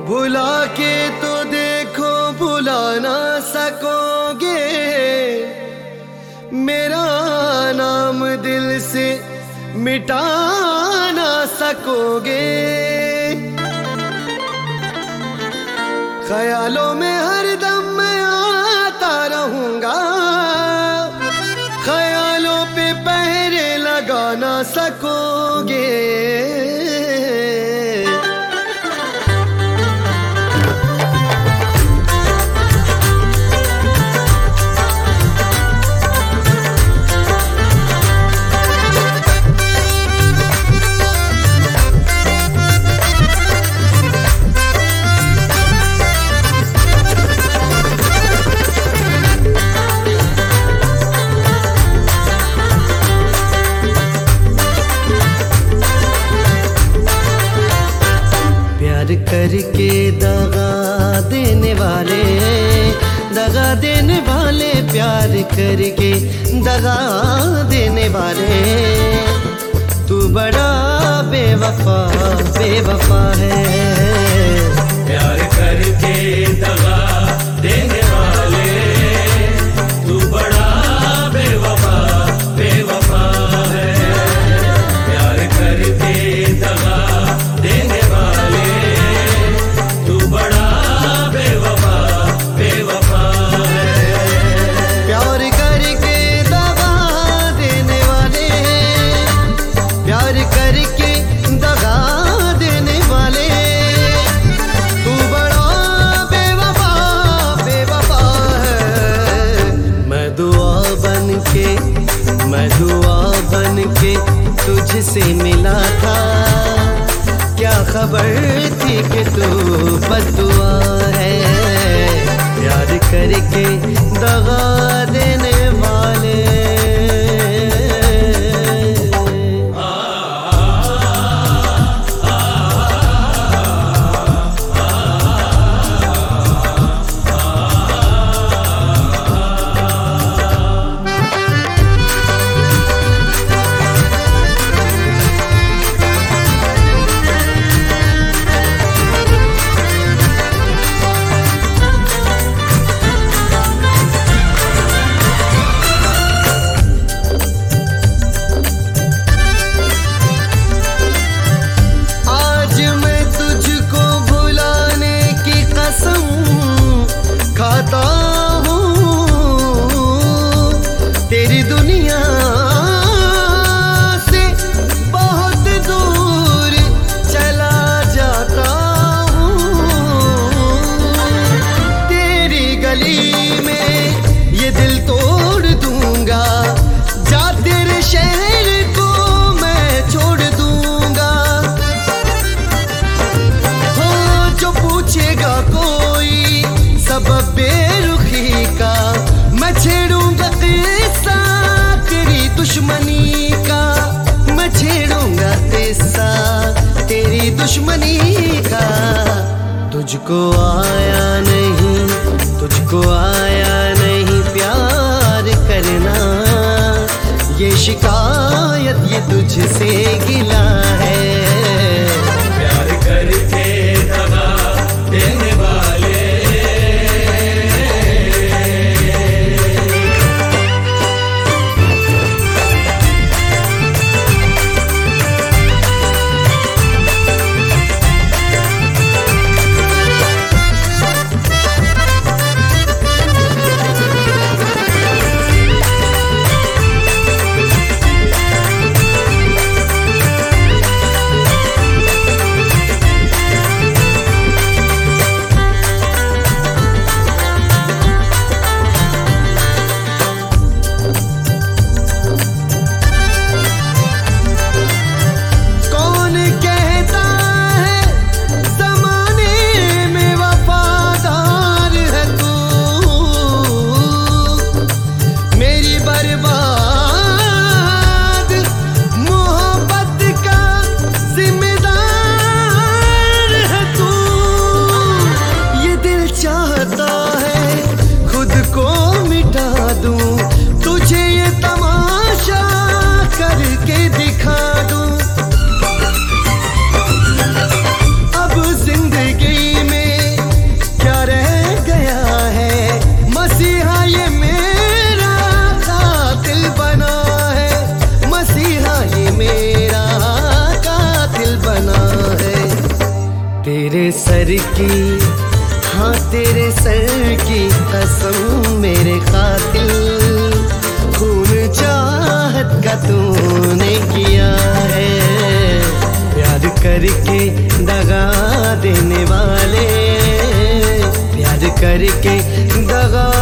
भुला के तो देखो भुला ना सकोगे, मेरा नाम दिल से मिटा ना सकोगे। ख्यालों में हरदम मैं आता रहूंगा, ख्यालों पे पहरे लगा ना सकोगे। करके दगा देने वाले, दगा देने वाले, प्यार करके दगा देने वाले। तू बड़ा बेवफा बेवफा है। प्यार करके दगा देने वाले, तू बड़ा बेवफा बेवफा है। प्यार करके दगा देने वाले, मैं दुआ बन के तुझसे मिला था, क्या खबर थी कि तू बद्दुआ है। प्यार करके दगा देने वाले। खाता हूँ तेरी दुनिया से बहुत दूर चला जाता हूँ। तेरी गली में ये दिल तोड़ दूंगा, जा तेरे शहर को मैं छोड़ दूंगा। हो जो पूछेगा कोई सबब बेरुखी का, मैं छेड़ूंगा किस्सा तेरी दुश्मनी का। मैं छेड़ूंगा किस्सा तेरी दुश्मनी का। तुझको आया नहीं, तुझको आया नहीं प्यार करना, ये शिकायत ये तुझसे गिला है। प्यार करके दगा देने वाले, तेरे सर की, हाँ तेरे सर की कसम मेरे कातिल, खून चाहत का तूने किया है। प्यार करके दगा देने वाले, प्यार करके दगा